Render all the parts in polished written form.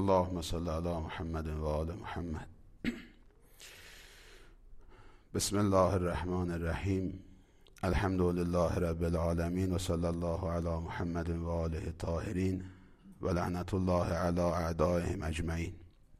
اللهم صل علی محمد و آل محمد. بسم الله الرحمن الرحیم. الحمد لله رب العالمین و صلی الله علی محمد و آله الطاهرین و لعنت الله علی اعدائهم اجمعین.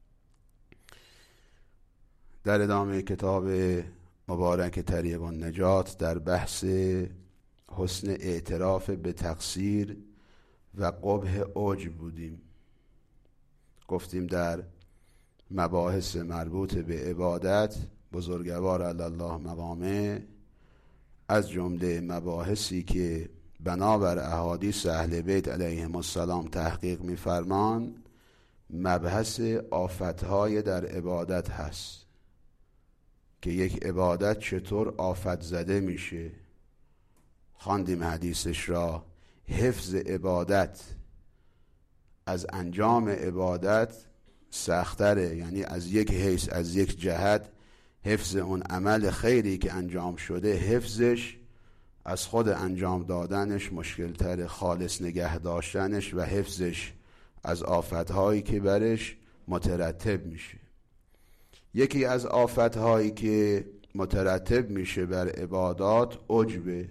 در ادامه کتاب مبارک طریق النجات در بحث حسن اعتراف به تقصیر و قبح عجب بودیم. گفتیم در مباحث مربوط به عبادت بزرگوار علی الله مقامه از جمله مباحثی که بنابر احادیث اهل بیت علیهم السلام تحقیق می‌فرمان مبحث آفت‌های در عبادت هست که یک عبادت چطور آفت زده میشه. خواندیم حدیثش را. حفظ عبادت از انجام عبادت سختره، یعنی از یک حیث، از یک جهت حفظ اون عمل خیری که انجام شده، حفظش از خود انجام دادنش مشکلتره، خالص نگه داشتنش و حفظش از آفتهایی که برش مترتب میشه. یکی از آفتهایی که مترتب میشه بر عبادات عجبه،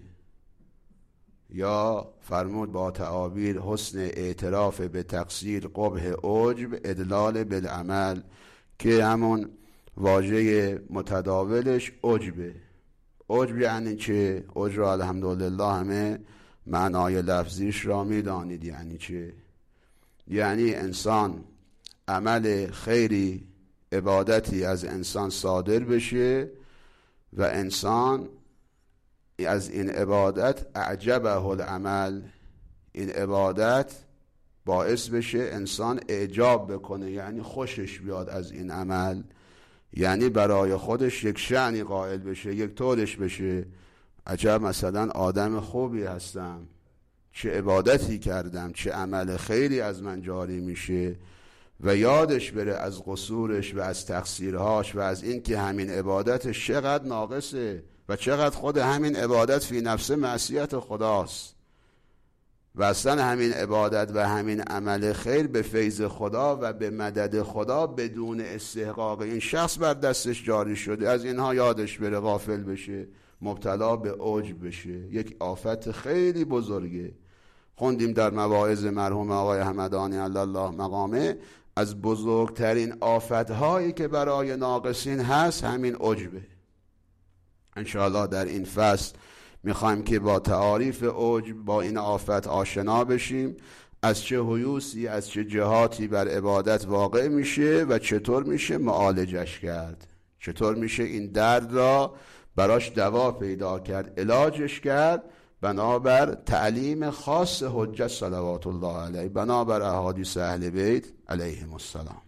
یا فرمود با تعابیر حسن اعتراف به تقصیر، قبح عجب، ادلال بالعمل، که همون واژه متداولش عجبه. عجب یعنی چه؟ عجب را الحمدلله همه معنای لفظیش را میدانید یعنی چه. یعنی انسان عمل خیری، عبادتی از انسان صادر بشه و انسان از این عبادت اعجبه العمل، این عبادت باعث بشه انسان اعجاب بکنه، یعنی خوشش بیاد از این عمل، یعنی برای خودش یک شأنی قائل بشه، یک طورش بشه. عجب مثلا آدم خوبی هستم، چه عبادتی کردم، چه عمل خیری از من جاری میشه، و یادش بره از قصورش و از تقصیرهاش و از این که همین عبادتش چقدر ناقصه و چقدر خود همین عبادت فی نفس معصیت خداست و اصلا همین عبادت و همین عمل خیر به فیض خدا و به مدد خدا بدون استحقاق این شخص بر دستش جاری شده. از اینها یادش بره، غافل بشه، مبتلا به عجب بشه. یک آفت خیلی بزرگه. خوندیم در مواعظ مرحوم آقای همدانی علی الله مقامه از بزرگترین آفت‌هایی که برای ناقصین هست همین عجبه. انشاءالله در این فصل میخوایم که با تعاریف عجب با این آفت آشنا بشیم، از چه هیوسی، از چه جهاتی بر عبادت واقع میشه و چطور میشه معالجش کرد، چطور میشه این درد را براش دوا پیدا کرد، علاجش کرد، بنابر تعلیم خاص حجت صلوات الله علیه، بنابر احادیث اهل بیت علیهم السلام.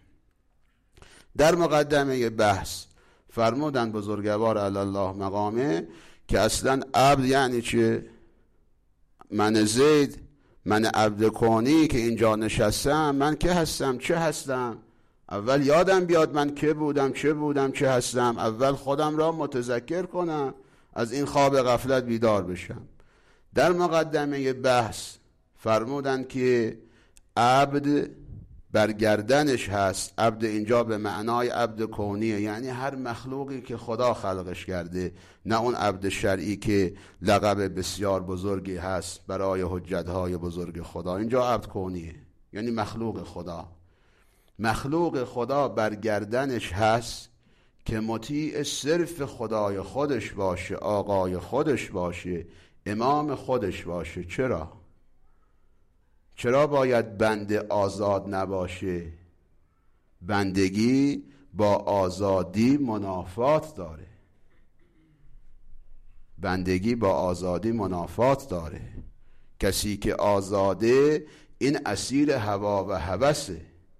در مقدمه بحث فرمودن بزرگوار علی الله مقامه که اصلا عبد یعنی چه؟ من زید، من عبد کونی که اینجا نشستم، من که هستم، چه هستم؟ اول یادم بیاد من که بودم، چه بودم، چه هستم. اول خودم را متذکر کنم، از این خواب غفلت بیدار بشم. در مقدمه بحث فرمودن که عبد برگردنش هست. عبد اینجا به معنای عبد کونیه، یعنی هر مخلوقی که خدا خلقش کرده، نه اون عبد شرعی که لقب بسیار بزرگی هست برای حجتهای بزرگ خدا. اینجا عبد کونیه، یعنی مخلوق خدا. مخلوق خدا برگردنش هست که مطیع صرف خدای خودش باشه، آقای خودش باشه، امام خودش باشه. چرا باید بنده آزاد نباشه؟ بندگی با آزادی منافات داره. بندگی با آزادی منافات داره. کسی که آزاده این اسیر هوا و هوسه.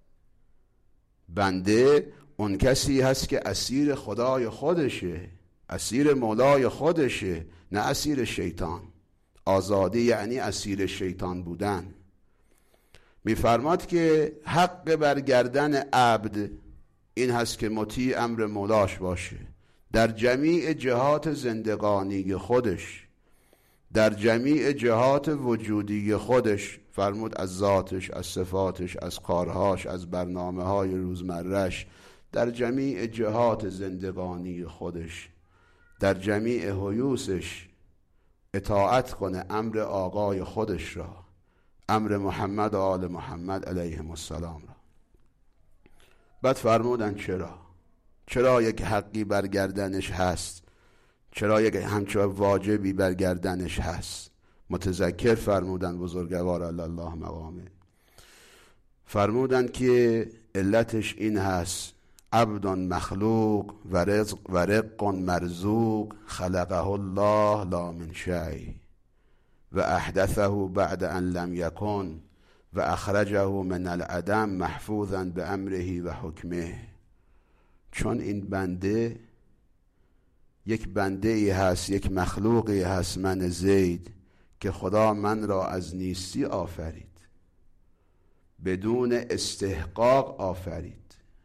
بنده اون کسی هست که اسیر خدای خودشه، اسیر مولای خودشه، نه اسیر شیطان. آزادی یعنی اسیر شیطان بودن. میفرماد که حق برگردن عبد این هست که مطیع امر مولاش باشه در جمیع جهات زندگانی خودش، در جمیع جهات وجودی خودش، فرمود از ذاتش، از صفاتش، از کارهاش، از برنامه‌های روزمره‌اش، در جمیع جهات زندگانی خودش، در جمیع حیوسش اطاعت کنه امر آقای خودش را، امر محمد و آل محمد علیهم السلام را. بعد فرمودن چرا یک حقی برگردنش هست، چرا یک همچون واجبی برگردنش هست. متذکر فرمودن بزرگوار الله مقامه، فرمودن که علتش این هست: عبد مخلوق و رق مرزوق خلقه الله لا من شیء و احدثه بعد ان لم یکن و اخرجه من العدم محفوظا بامره و حکمه. چون این بنده یک بنده ای هست، یک مخلوقی هست، من زید، که خدا من را از نیستی آفرید، بدون استحقاق آفرید.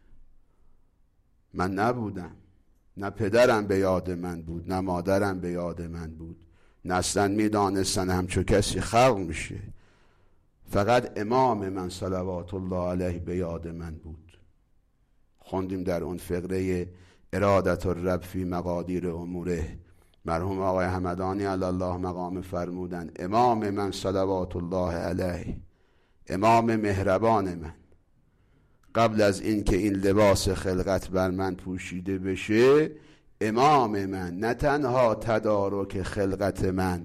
من نبودم، نه پدرم به یاد من بود، نه مادرم به یاد من بود، نه اصلا میدانستن همچو کسی خلق میشه. فقط امام من صلوات الله علیه به یاد من بود. خوندیم در اون فقره ارادت الرب فی مقادیر اموره، مرحوم آقای همدانی علی الله مقام فرمودن امام من صلوات الله علیه، امام مهربان من، قبل از این که این لباس خلقت بر من پوشیده بشه، امام من نه تنها تدارک خلقت من،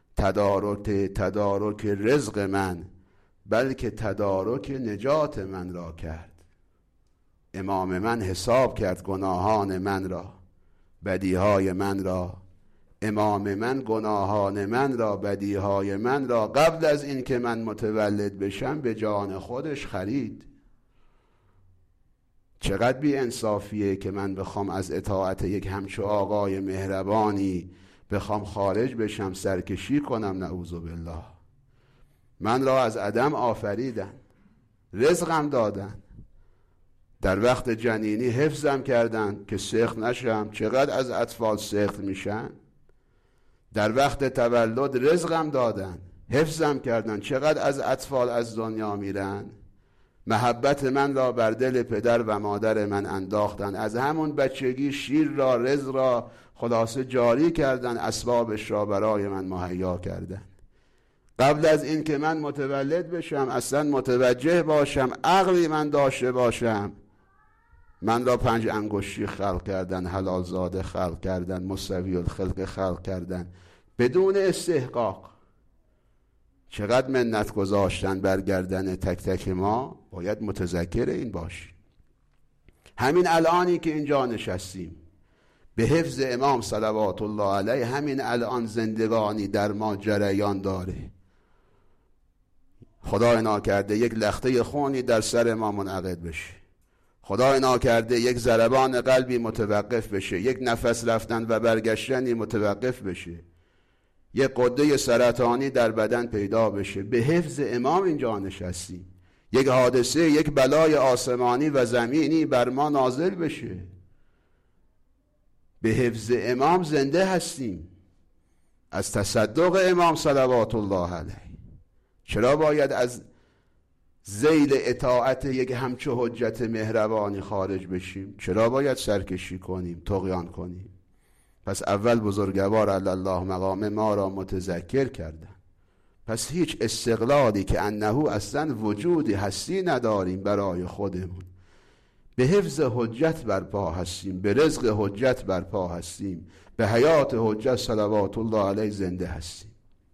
تدارک رزق من، بلکه تدارک نجات من را کرد. امام من حساب کرد گناهان من را، بدیهای من را. امام من گناهان من را، بدیهای من را قبل از این که من متولد بشم به جان خودش خرید. چقدر بی انصافیه که من بخوام از اطاعت یک همچو آقای مهربانی بخوام خارج بشم، سرکشی کنم. نعوذ بالله. من را از عدم آفریدن، رزقم دادن، در وقت جنینی حفظم کردن که سخت نشم. چقدر از اطفال سخت میشن. در وقت تولد رزقم دادن، حفظم کردن. چقدر از اطفال از دنیا میرن. محبت من را بر دل پدر و مادر من انداختن. از همون بچگی شیر را، رزق را خلاصه جاری کردن، اسبابش را برای من مهیا کردن. قبل از این که من متولد بشم، اصلا متوجه باشم، عقلی من داشته باشم، من را 5 انگشتی خلق کردن، حلال زاده خلق کردن، مستوی الخلق خلق کردن، بدون استحقاق. چقدر منت گذاشتن بر گردن تک تک ما. باید متذکر این باشیم. همین الانی که اینجا نشستیم به حفظ امام صلوات الله علیه، همین الان زندگانی در ما جریان داره. خدای ناکرده یک لخته خونی در سر ما منعقد بشه، خدای ناکرده یک ضربان قلبی متوقف بشه، یک نفس رفتن و برگشتنی متوقف بشه، یک غده سرطانی در بدن پیدا بشه. به حفظ امام اینجا نشستیم. یک حادثه، یک بلای آسمانی و زمینی بر ما نازل بشه، به حفظ امام زنده هستیم، از تصدق امام صلوات الله علیه. چرا باید از ذیل اطاعت یک همچو حجت مهربانی خارج بشیم؟ چرا باید سرکشی کنیم، طغیان کنیم؟ پس اول بزرگوار علی الله مقام ما را متذکر کردن. پس هیچ استقلالی که انه اصلا وجودی هستی نداریم برای خودمون. به حفظ حجت برپا هستیم، به رزق حجت برپا هستیم، به حیات حجت صلوات الله علیه زنده هستیم.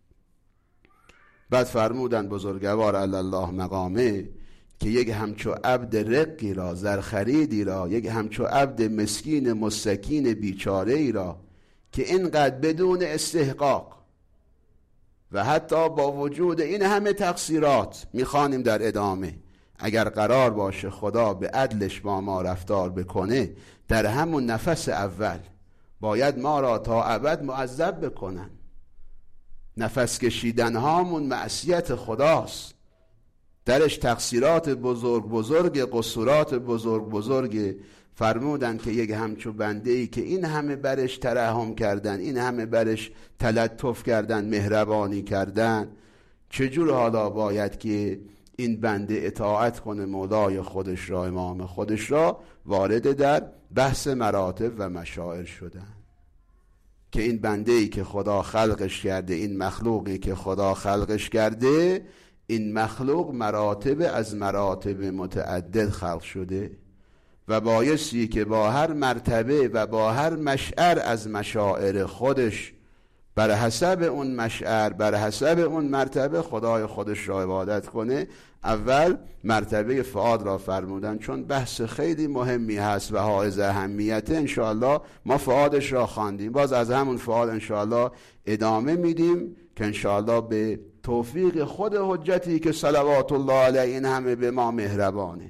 بعد فرمودن بزرگوار علی الله مقامه که یک همچو عبد رقی را، زرخریدی را، یک همچو عبد مسکین مستکین بیچاره ای را که اینقدر بدون استحقاق و حتی با وجود این همه تقصیرات، میخوانیم در ادامه، اگر قرار باشه خدا به عدلش با ما رفتار بکنه، در همون نفس اول باید ما را تا ابد معذب بکنن. نفس کشیدن هامون معصیت خداست. درش تقصیرات بزرگ بزرگ، قصورات بزرگ بزرگ. فرمودن که یک همچو بنده ای که این همه برش ترحم کردن، این همه برش تلطف کردن، مهربانی کردن، چجور حالا باید که این بنده اطاعت کنه مولای خودش را، امام خودش را؟ وارد در بحث مراتب و مشاعر شدن که این بنده ای که خدا خلقش کرده، این مخلوقی که خدا خلقش کرده، این مخلوق مراتب از مراتب متعدد خلق شده و بایستی که با هر مرتبه و با هر مشعر از مشاعر خودش، بر حسب اون مشعر، بر حسب اون مرتبه خدای خودش را عبادت کنه. اول مرتبه فؤاد را فرمودن، چون بحث خیلی مهمی هست و حائز اهمیته. انشاءالله ما فؤادش را خواندیم، باز از همون فؤاد انشاءالله ادامه میدیم که انشاءالله به توفیق خود حجتی که صلوات الله علیه این همه به ما مهربانه،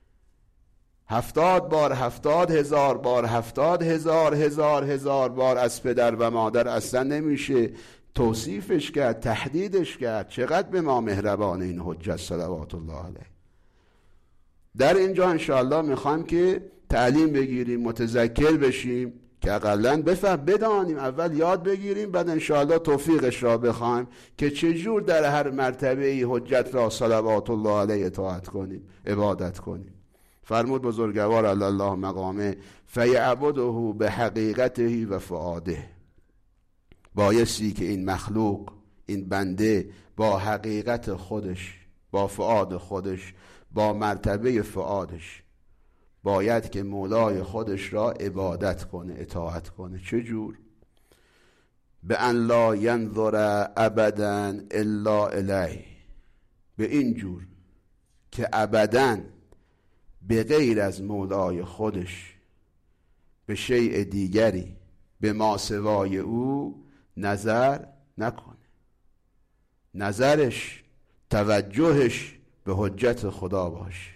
70 بار، 70,000 بار، 70,000 بار از پدر و مادر اصلا نمیشه توصیفش کرد، تحدیدش کرد. چقدر به ما مهربانه این حجت صلوات الله علیه. در اینجا انشاءالله میخوایم که تعلیم بگیریم، متذکر بشیم که اقلن بدانیم، اول یاد بگیریم، بعد انشاءالله توفیقش را بخوایم که چجور در هر مرتبه حجت را صلوات الله علیه اطاعت کنیم، عبادت کنیم. فرمود بزرگوار الله مقامه فیعبده به حقیقته و فؤاده. بایستی که این مخلوق، این بنده با حقیقت خودش، با فؤاد خودش، با مرتبه فؤادش باید که مولای خودش را عبادت کنه، اطاعت کنه. چجور؟ به ان لا ینظر ابدا الا الیه، به این جور که ابداً به غیر از مولای خودش، به شیء دیگری، به ماسوای او نظر نکنه. نظرش، توجهش به حجت خدا باشه،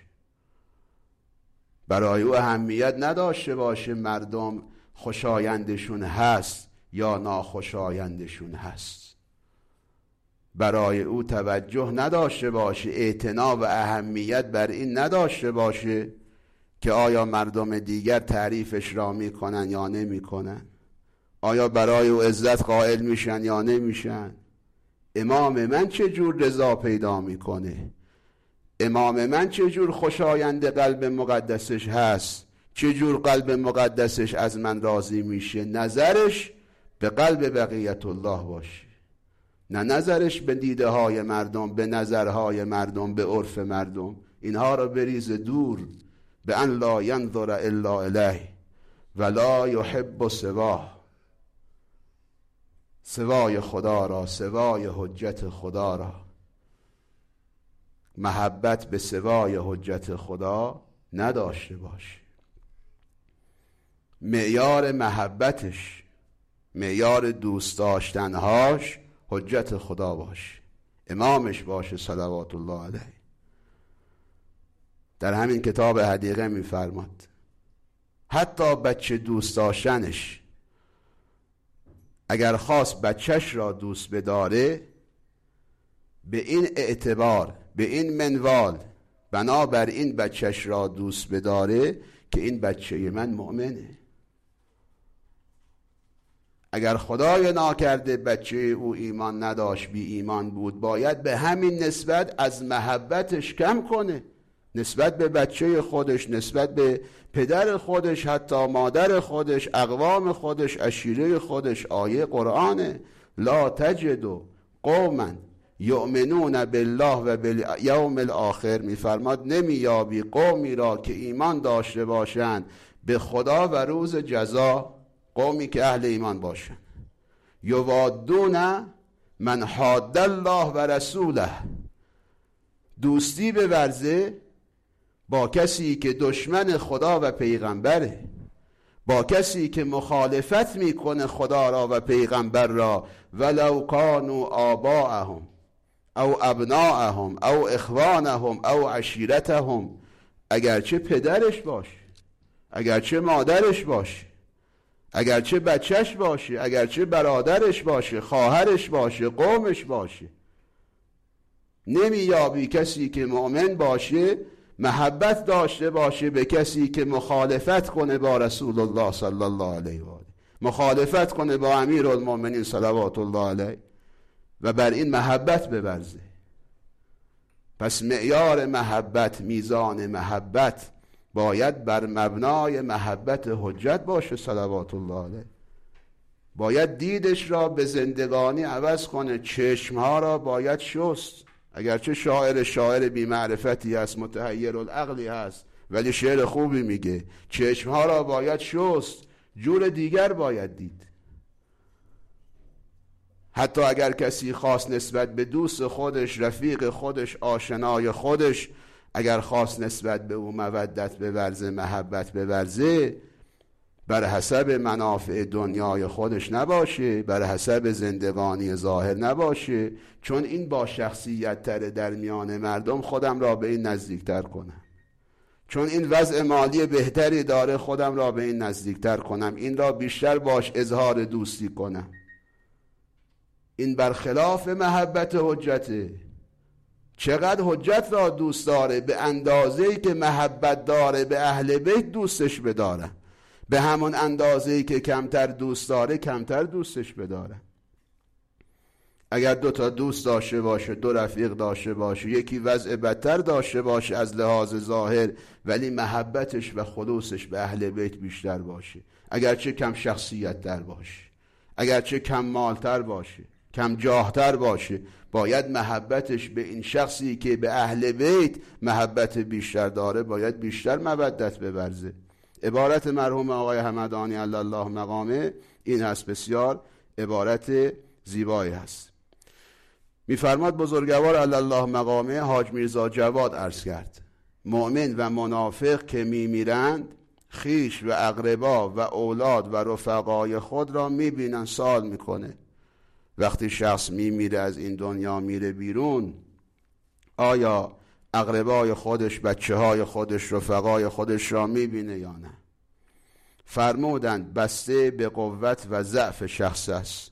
برای او اهمیت نداشته باشه مردم خوشایندشون هست یا ناخوشایندشون هست، برای او توجه نداشته باشه، اعتنا و اهمیت بر این نداشته باشه که آیا مردم دیگر تعریفش را میکنن یا نمیکنن، آیا برای او عزت قائل میشن یا نمیشن، امام من چجور رضا پیدا میکنه، امام من چجور خوشایند قلب مقدسش هست، چجور قلب مقدسش از من راضی میشه. نظرش به قلب بقیت الله باشه، نه نظرش به دیده های مردم، به نظرهای مردم، به عرف مردم. اینها را بریز دور. به ان لا ینظر الا الیه ولا یحب سواه، سوای خدا را، سوای حجت خدا را، محبت به سوای حجت خدا نداشته باشه. معیار محبتش، معیار دوست داشتنهاش حجت خدا باشه، امامش باشه صلوات الله علیه. در همین کتاب حدیقه میفرماد حتی بچه دوست داشتنش، اگر خواست بچهش را دوست بداره، به این اعتبار، به این منوال، بنابر این بچهش را دوست بداره که این بچه من مؤمنه. اگر خدای ناکرده بچه او ایمان نداشت، بی ایمان بود، باید به همین نسبت از محبتش کم کنه، نسبت به بچه خودش، نسبت به پدر خودش، حتی مادر خودش، اقوام خودش، عشیره خودش. آیه قرآنه لا تجد قوما یؤمنون بالله و بالیوم الاخر، میفرماد نمیابی قومی را که ایمان داشته باشند به خدا و روز جزا، قومی که اهل ایمان باشند، یوادون من حاد الله و رسوله، دوستی بورزه با کسی که دشمن خدا و پیغمبره، با کسی که مخالفت میکنه خدا را و پیغمبر را، ولو کانوا آباءهم او ابناءهم او اخوانهم او عشیرتهم، اگرچه پدرش باشه، اگرچه مادرش باشه، اگرچه بچهش باشه، اگرچه برادرش باشه، خواهرش باشه، قومش باشه، نمییابی کسی که مؤمن باشه محبت داشته باشه به کسی که مخالفت کنه با رسول الله صلی الله علیه و آله، مخالفت کنه با امیرالمؤمنین صلوات الله علیه و بر این محبت بورزه. پس معیار محبت، میزان محبت باید بر مبنای محبت حجت باشه صلوات الله علیه. باید دیدش را به زندگانی عوض کنه، چشمها را باید شست. اگرچه شاعر بی معرفتی هست، متحیر العقلی هست، ولی شعر خوبی میگه. چشمها را باید شست، جور دیگر باید دید. حتی اگر کسی خاص نسبت به دوست خودش، رفیق خودش، آشنای خودش، اگر خاص نسبت به او مودت بورزه، محبت بورزه، بر حسب منافع دنیای خودش نباشه، بر حسب زندگانی ظاهر نباشه، چون این با شخصیت تره در میان مردم، خودم را به این نزدیکتر کنم. چون این وضع مالی بهتری داره، خودم را به این نزدیکتر کنم، این را بیشتر باش اظهار دوستی کنم. این برخلاف محبت حجته. چقدر حجت را دوست داره؟ به اندازه‌ای که محبت داره به اهل بیت دوستش بدارم، به همون اندازه‌ای که کمتر دوست داره کمتر دوستش بدارم. اگر 2 تا دوست داشته باشه، 2 رفیق داشته باشه، یکی وضع بدتر داشته باشه از لحاظ ظاهر، ولی محبتش و خلوصش به اهل بیت بیشتر باشه، اگرچه کم شخصیت تر باشه، اگرچه کم مالتر باشه، کم جاهتر باشه، باید محبتش به این شخصی که به اهل بیت محبت بیشتر داره باید بیشتر مودت بورزه. عبارت مرحوم آقای همدانی علی الله مقامه این هست، بسیار عبارت زیبایی هست. میفرماد بزرگوار علی الله مقامه، حاج میرزا جواد عرض کرد: مؤمن و منافق که میمیرند، خیش و اقربا و اولاد و رفقای خود را میبینن، سوال میکنه وقتی شخص میمیره، از این دنیا میره بیرون، آیا اقربای خودش، بچه های خودش، رفقای خودش را میبینه یا نه؟ فرمودند بسته به قوت و ضعف شخص است،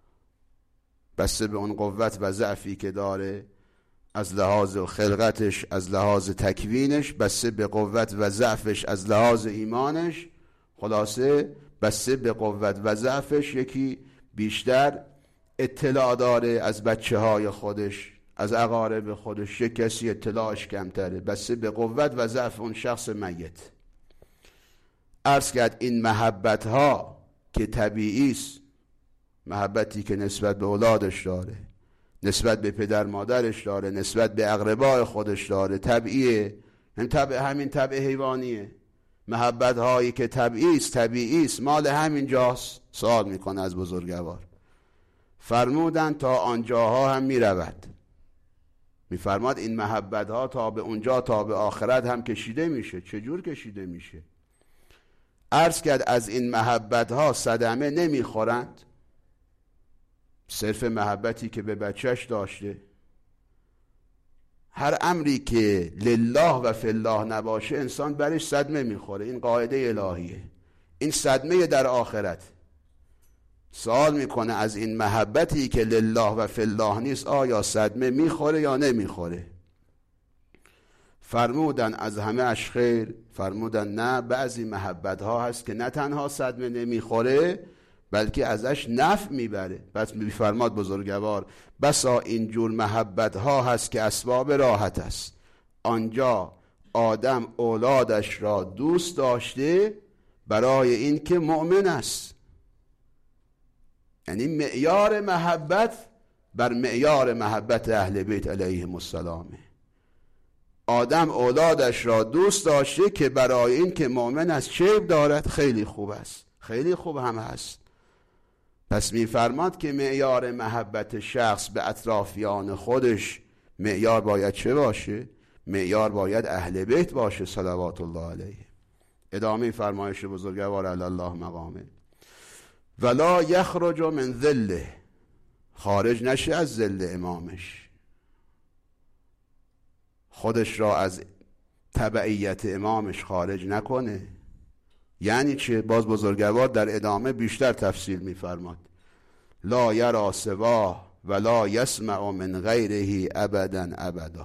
بسته به اون قوت و ضعفی که داره، از لحاظ خلقتش، از لحاظ تکوینش، بسته به قوت و ضعفش از لحاظ ایمانش. خلاصه بسته به قوت و ضعفش، یکی بیشتر اطلاع داره از بچه های خودش، از اقارب خودش، یک کسی اطلاعش کمتره، بسته به قوت و ضعف اون شخص میت. عرض کرد این محبت ها که طبیعی است، محبتی که نسبت به اولادش داره، نسبت به پدر مادرش داره، نسبت به اقربای خودش داره، طبیعیه، همین طبع حیوانیه. محبت هایی که طبیعی است، مال همین جاست. سوال میکنه از بزرگوار. فرمودن تا آنجاها هم میرود. میفرماد این محبت ها تا به اونجا، تا به آخرت هم کشیده میشه. چجور کشیده میشه؟ عرض کرد از این محبت ها صدمه نمیخورند. صرف محبتی که به بچهش داشته، هر امری که لله و فی الله نباشه انسان برش صدمه میخوره. این قاعده الهیه، این صدمه در آخرت. سوال میکنه از این محبتی که لله و فی الله نیست، آیا صدمه میخوره یا نمیخوره؟ فرمودن از همه اش خیر. فرمودن نه، بعضی محبت ها هست که نه تنها صدمه نمیخوره بلکه ازش نفع میبره. پس میفرماد بزرگوار بسا اینجور محبت ها هست که اسباب راحت است. آنجا آدم اولادش را دوست داشته برای این که مؤمن است. یعنی معیار محبت بر معیار محبت اهل بیت علیهم السلام. آدم اولادش را دوست داشته که برای این که مؤمن است. چیب دارد؟ خیلی خوب است، خیلی خوب هم هست. پس میفرماد که معیار محبت شخص به اطرافیان خودش، معیار باید چه باشه؟ معیار باید اهل بیت باشه صلوات الله علیه. ادامه فرمایش بزرگوار علی الله مقامه: ولا یخرج من ذله، خارج نشه از ذل امامش، خودش را از تبعیت امامش خارج نکنه. یعنی چه؟ باز بزرگوار در ادامه بیشتر تفصیل میفرماد. لا یرا سواه ولا یسمع من غیره ابدا ابدا.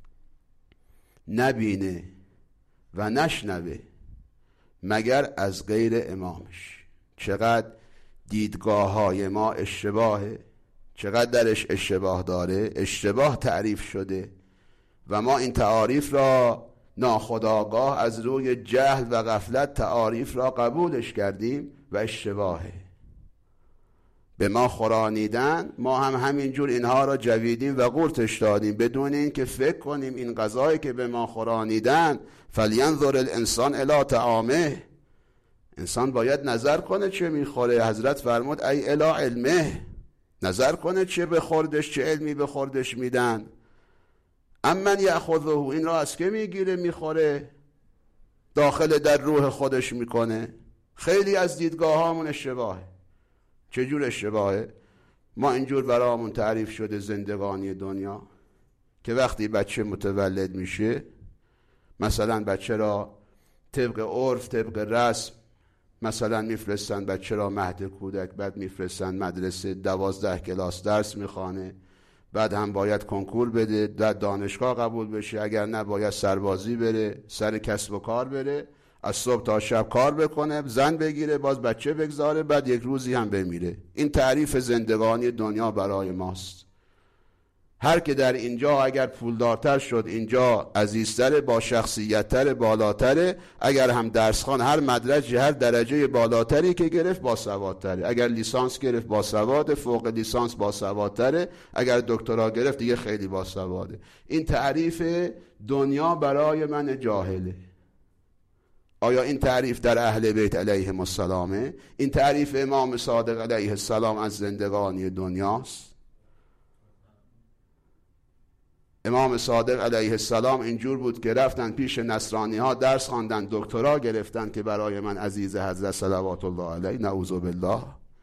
نبینه و نشنوه مگر از غیر امامش. چقدر دیدگاه های ما اشتباهه، چقدر درش اشتباه داره، اشتباه تعریف شده و ما این تعاریف را ناخودآگاه از روی جهل و غفلت تعاریف را قبولش کردیم و اشتباهه. به ما خورانیدن، ما هم همینجور اینها را جویدیم و قورتش دادیم بدون این که فکر کنیم این غذایی که به ما خورانیدن فلینظر الانسان الی طعامه، انسان باید نظر کنه چه میخوره. حضرت فرمود ای الی علمه، نظر کنه چه بخوردش، چه علمی بخوردش میدن. امن یأخذه، این را از که میگیره میخوره، داخل در روح خودش میکنه. خیلی از دیدگاه هامون اشتباهه. چجور اشتباهه؟ ما اینجور برامون تعریف شده زندگانی دنیا که وقتی بچه متولد میشه، مثلا بچه را طبق عرف، طبق رسم، مثلا میفرستن بچه را مهد کودک، بعد میفرستن مدرسه 12 کلاس درس میخوانه، بعد هم باید کنکور بده، در دانشگاه قبول بشه، اگر نه باید سربازی بره، سر کسب و کار بره، از صبح تا شب کار بکنه، زن بگیره، باز بچه بگذاره، بعد یک روزی هم بمیره. این تعریف زندگانی دنیا برای ماست. هر که در اینجا اگر پولدارتر شد، اینجا عزیزتره، با شخصیتتر، بالاتره، اگر هم درسخوان، هر مدرجه، هر درجه بالاتری که گرفت باسوادتره، اگر لیسانس گرفت باسواد، فوق لیسانس باسوادتره، اگر دکترا گرفت دیگه خیلی باسواده. این تعریف دنیا برای من جاهله. آیا این تعریف در اهل بیت علیهم السلامه؟ این تعریف امام صادق علیه السلام از زندگانی دنیاست؟ امام صادق علیه السلام اینجور بود که رفتن پیش نصرانی ها درس خواندن، دکترا گرفتن که برای من عزیز حضرت صلوات الله علیه، نعوذ بالله.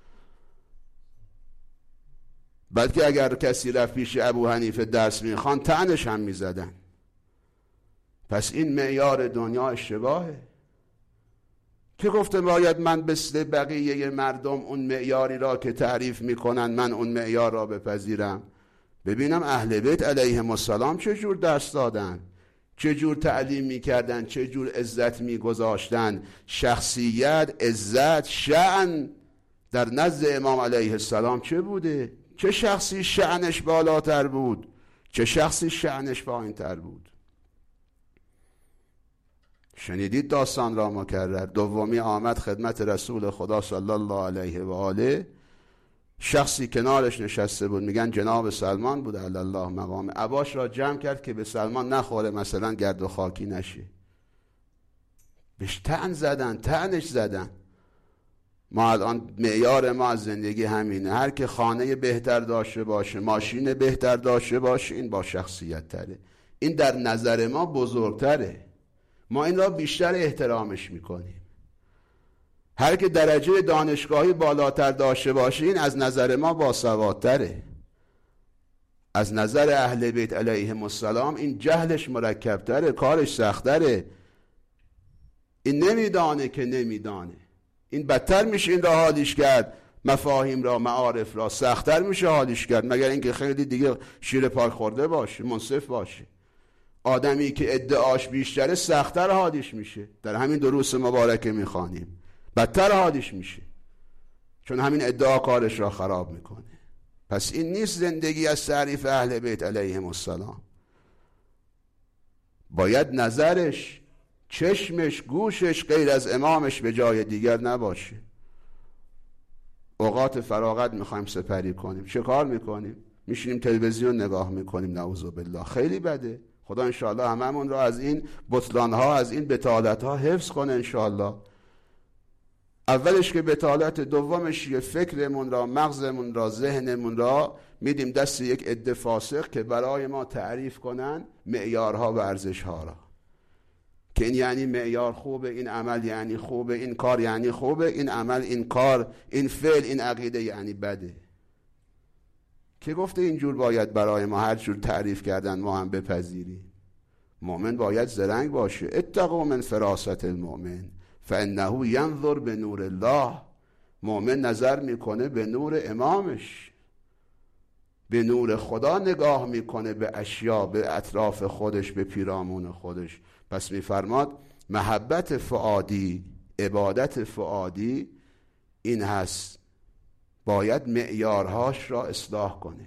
بلکه اگر کسی رفت پیش ابو حنیفه درس میخوان طعنش هم میزدن. پس این معیار دنیا اشتباهه. که گفته باید من مثل بقیه مردم اون معیاری را که تعریف میکنن من اون معیار را بپذیرم؟ ببینم اهل بیت علیهم السلام چجور درس دادن، چجور تعلیم میکردن، چجور عزت میگذاشتن. شخصیت، عزت، شأن در نزد امام علیه السلام چه بوده؟ چه شخصی شأنش بالاتر بود؟ چه شخصی شأنش پایین تر بود؟ شنیدید داستان را مکرر. دومی آمد خدمت رسول خدا صلی الله علیه و آله، شخصی کنارش نشسته بود، میگن جناب سلمان بود علی الله مقام، عباش را جمع کرد که به سلمان نخوره، مثلا گرد و خاکی نشه. بهش طعن زدن، طعنش زدن. ما الان معیار ما از زندگی همینه، هر که خانه بهتر داشته باشه، ماشین بهتر داشته باشه، این با شخصیت تره، این در نظر ما بزرگتره، ما این را بیشتر احترامش میکنیم. هر که درجه دانشگاهی بالاتر داشته باشه، این از نظر ما باسوادتره. از نظر اهل بیت علیهم السلام این جهلش مرکبتره، کارش سختره. این نمیدانه که نمیدانه، این بدتر میشه این را حالیش کرد، مفاهیم را، معارف را سختتر میشه حالیش کرد، مگر اینکه خیلی دیگه شیر پاک خورده باشه، منصف باشه. آدمی که ادعاش بیشتره سختتر حالیش میشه. در همین دروس مبارکه میخوانیم بدتر حالیش میشه، چون همین ادعا کارش را خراب میکنه. پس این نیست زندگی از تعریف اهل بیت علیهم السلام. باید نظرش، چشمش، گوشش غیر از امامش به جای دیگر نباشه. اوقات فراغت میخوایم سپری کنیم، چه کار میکنیم؟ میشینیم تلویزیون نگاه میکنیم، نعوذ بالله. خیلی بده. خدا انشاءالله هممون را از این بطلانها، از این بطالتها حفظ کنه انشاءالله. اولش که بطالت، دومش یه فکرمون را، مغزمون را، ذهنمون را میدیم دست یک عده فاسق که برای ما تعریف کنن معیارها و ارزشها را، که این یعنی معیار خوبه، این عمل یعنی خوبه، این کار یعنی خوبه، این عمل، این کار، این فعل، این عقیده یعنی بده. که گفته اینجور باید برای ما هر جور تعریف کردن ما هم بپذیریم؟ مؤمن باید زرنگ باشه. اتقوا من فراست المؤمن فانه ینظر به نور الله. مؤمن نظر میکنه به نور امامش، به نور خدا نگاه میکنه، به اشیا، به اطراف خودش، به پیرامون خودش. پس میفرماد محبت فؤادی، عبادت فؤادی این هست، باید معیارهاش را اصلاح کنه،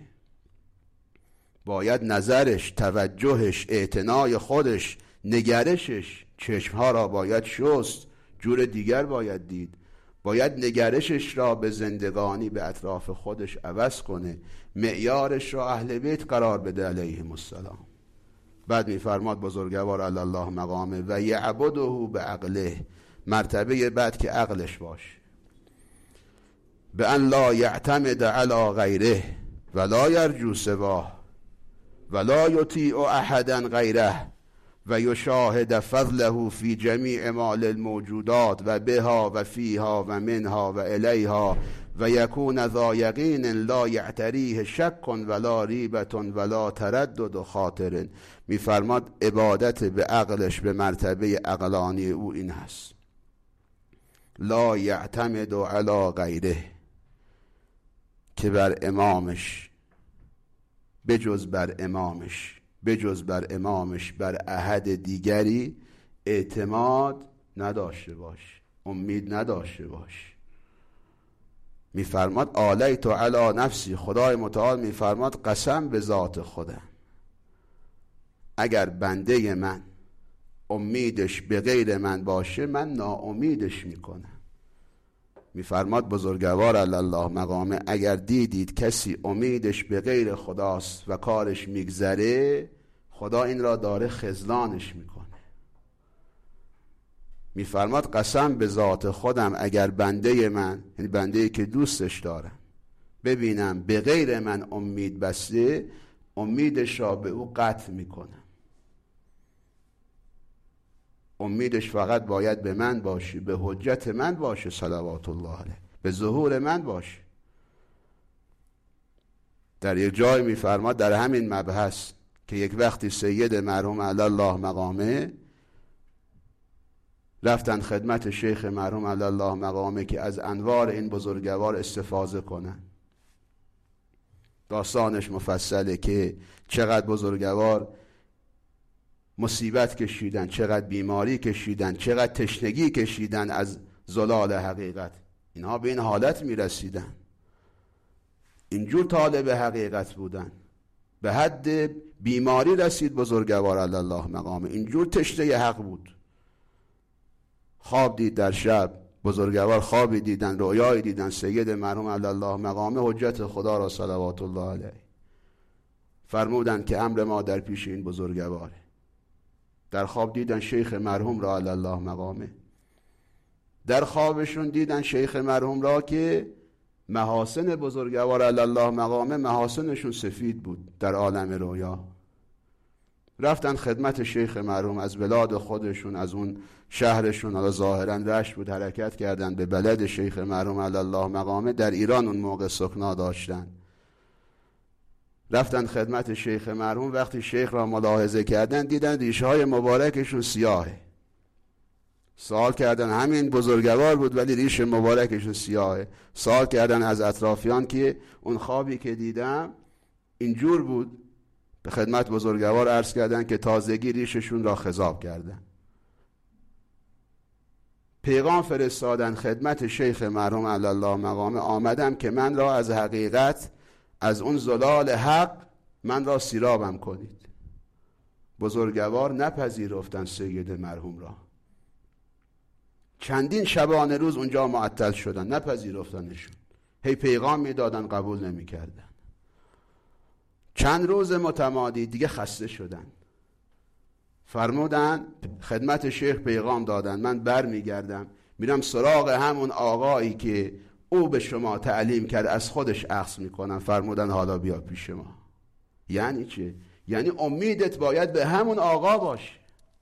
باید نظرش، توجهش، اعتنای خودش، نگرشش، چشمها را باید شست، جور دیگر باید دید، باید نگرشش را به زندگانی، به اطراف خودش عوض کنه، معیارش را اهل بیت قرار بده علیهم السلام. بعد میفرماد بزرگوار علی الله مقامه و یعبده به عقله، مرتبه بعد که عقلش باشه، به ان لا یعتمد علی غیره ولا یرجو سواه ولا یطیع احدا غیره و یشاهد فضله فی جمیع مال الموجودات و بها و فیها و منها و الیها و یکون ذا یقین لا یعتریه شک ولا ریبت ولا تردد خاطر. میفرماد عبادت به عقلش، به مرتبه عقلانی او این هست، لا یعتمد علی غیره، که بر امامش، بجز بر امامش بر احد دیگری اعتماد نداشته باش، امید نداشته باش. میفرماد آلیت علی نفسی، خدای متعال میفرماد قسم به ذات خودم، اگر بنده من امیدش به غیر من باشه من ناامیدش میکنم. میفرماد بزرگوار علی الله مقامه اگر دیدید کسی امیدش به غیر خداست و کارش میگذره، خدا این را داره خذلانش میکنه. میفرماد قسم به ذات خودم اگر بنده من، یعنی بنده‌ای که دوستش دارم، ببینم به غیر من امید بسته، امیدش را به او قطع میکنم. امیدش فقط باید به من باشه، به حجت من باشه صلوات الله علیه، به ظهور من باشه. در یک جای میفرماد در همین مبحث که یک وقتی سید مرحوم علی الله مقامه رفتن خدمت شیخ مرحوم علی الله مقامه که از انوار این بزرگوار استفاضه کنن. داستانش مفصله که چقدر بزرگوار مصیبت کشیدن، چقدر بیماری کشیدن، چقدر تشنگی کشیدن از زلال حقیقت. اینها به این حالت میرسیدن، اینجور طالب حقیقت بودن، به حد بیماری رسید بزرگوار علی الله مقامه، اینجور تشنه حق بود. خواب دید در شب، بزرگوار خوابی دیدن، رؤیایی دیدن، سید مرحوم علی الله مقامه حجت خدا را صلوات الله علیه فرمودن که امر ما در پیش این بزرگواره. در خواب دیدن شیخ مرحوم را علی الله مقامه، در خوابشون دیدن شیخ مرحوم را که محاسن بزرگوار علی الله مقامه محاسنشون سفید بود در عالم رویا. رفتن خدمت شیخ مرحوم، از بلاد خودشون، از اون شهرشون، حالا ظاهرا رشت بود، حرکت کردن به بلد شیخ مرحوم علی الله مقامه. در ایران اون موقع سکنا داشتن. رفتن خدمت شیخ مرحوم، وقتی شیخ را ملاحظه کردن دیدن ریشه های مبارکشون سیاهه. سوال کردن، همین بزرگوار بود ولی ریش مبارکشون سیاهه. سوال کردن از اطرافیان که اون خوابی که دیدم اینجور بود. به خدمت بزرگوار عرض کردن که تازگی ریششون را خضاب کردن. پیغام فرستادن خدمت شیخ مرحوم علی الله مقامه، آمدم که من را از حقیقت، از اون زلال حق من را سیرابم کنید. بزرگوار نپذیرفتن سید مرحوم را. چندین شبانه روز اونجا معطل شدن، نپذیرفتنشون. هی پیغام میدادن قبول نمیکردن. چند روز متمادی دیگه خسته شدن. فرمودن خدمت شیخ پیغام دادن، من بر میگردم میرم سراغ همون آقایی که او به شما تعلیم کرد، از خودش اخذ میکنم. فرمودن حالا بیا پیش ما. یعنی چه؟ یعنی امیدت باید به همون آقا باشه.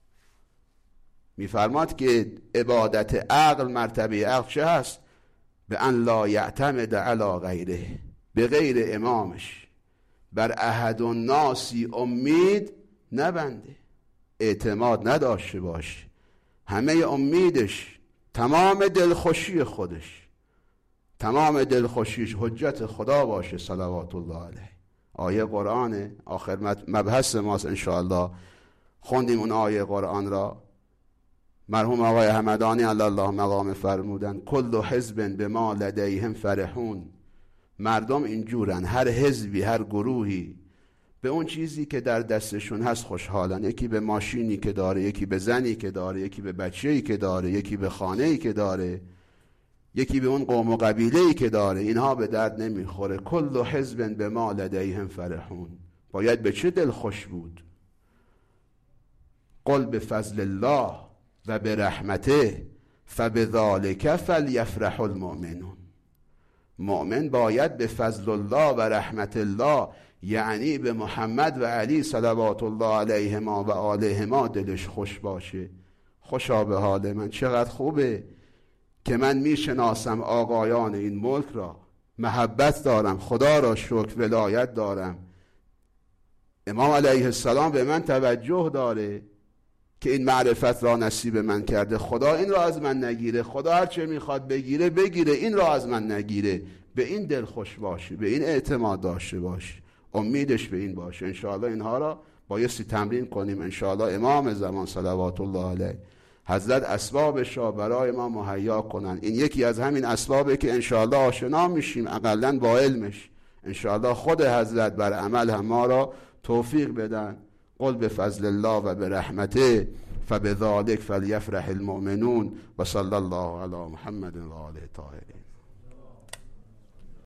میفرماد که عبادت عقل، مرتبه عقل چه هست؟ به ان لا یعتمد علی غیره، به غیر امامش بر احد الناسی امید نبنده، اعتماد نداشته باشه. همه امیدش، تمام دلخوشی خودش، تمام دلخوشیش حجت خدا باشه صلوات الله علیه. آیه قرآنه، آخر مبحث ماست انشاءالله. خوندیم اون آیه قرآن را. مرحوم آقای همدانی علی الله مقام فرمودن کل حزب بما لدیهم فرحون. مردم اینجورن، هر حزبی، هر گروهی به اون چیزی که در دستشون هست خوشحالن. یکی به ماشینی که داره، یکی به زنی که داره، یکی به بچه‌ای که داره، یکی به خانه‌ای که داره، یکی به اون قوم و قبیله‌ای که داره. اینها به درد نمیخوره. کل حزب بما لدیهم فرحون. باید به چه دل خوش بود؟ قل بفضل الله و برحمته فبذالک فلیفرح المؤمنون. مؤمن باید به فضل الله و رحمت الله، یعنی به محمد و علی صلوات الله علیهما و آلهما دلش خوش باشه. خوشا به حال من، چقدر خوبه که من میشناسم آقایان این ملک را، محبت دارم، خدا را شکر ولایت دارم. امام علیه السلام به من توجه داره که این معرفت را نصیب من کرده. خدا این را از من نگیره، خدا هر چه میخواد بگیره بگیره، این را از من نگیره. به این دل خوش باشه، به این اعتماد داشته باشه، امیدش به این باشه. انشاءالله اینها را بایستی تمرین کنیم. انشاءالله امام زمان صلوات الله علیه حضرت اسبابش را برای ما مهیا کنن. این یکی از همین اسبابه که انشاءالله آشنا میشیم اقلن با علمش. انشاءالله خود حضرت بر عمل هم ما را توفیق بدن. قل بفضل الله و برحمته فبذالک فلیفرح المؤمنون و صلی الله علی محمد و آله الطاهرین.